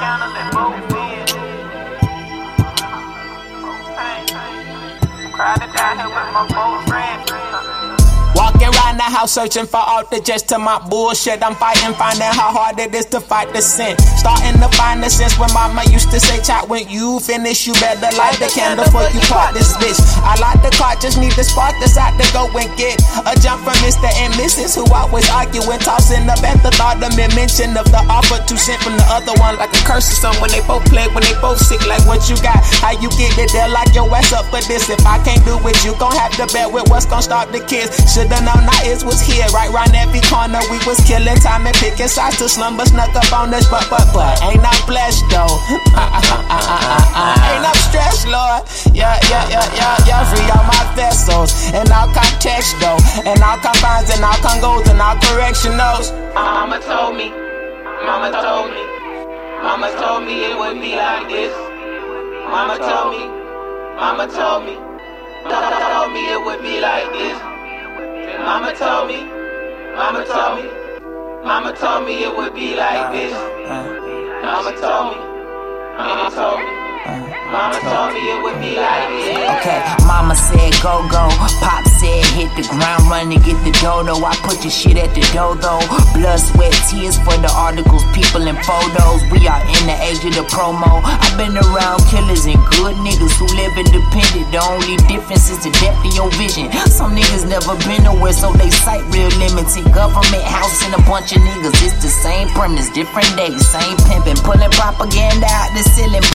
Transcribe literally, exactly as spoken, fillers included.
candle in both ends. Crowded down here with my both friends. Walking around the house searching for outrages to my bullshit. I'm fighting, finding how hard it is to fight the sin. Starting to find the sense when mama used to say, child, when you finish, you better light the candle before you part this bitch. I like the car, just need the spark decide to go and get a jump from Mister and Missus who always arguing, tossing up at the thought of me mention of the offer two cent from the other one like a curse or something. When they both play, when they both sick, like what you got, how you get it, they'll lock your ass up for this. If I can't do it, you gon' have to bet with what's gon' stop the kids. Shoulda known our ears was here, right round every corner. We was killing time and picking sides till slumber snuck up on us. But, but, but, ain't I'm blessed though. Uh, uh, uh, uh, uh, uh. Ain't I'm stressed, Lord. Yeah, yeah, yeah, yeah, yeah. Free all my vessels and all context though, and all confines and all congos and all correctionals. Mama told me, Mama told me, Mama told me it would be like this. Mama told me, Mama told me, told me it would be like this. Mama told me, Mama told me, Mama told me it would be like this. Mama told me, Mama told me, Mama told me it would be like this. Okay, Mama said go go, Pop said hit the ground running, get the dodo. I put your shit at the dodo. Blood, sweat, tears for the articles, people and photos. We are in the age of the promo. I've been around killers and good niggas who live independent. The only difference is the depth of your vision. Some niggas never been nowhere, so they sight real limited. Government house and a bunch of niggas. It's the same premise, different days, same pimping, pulling propaganda out the ceiling.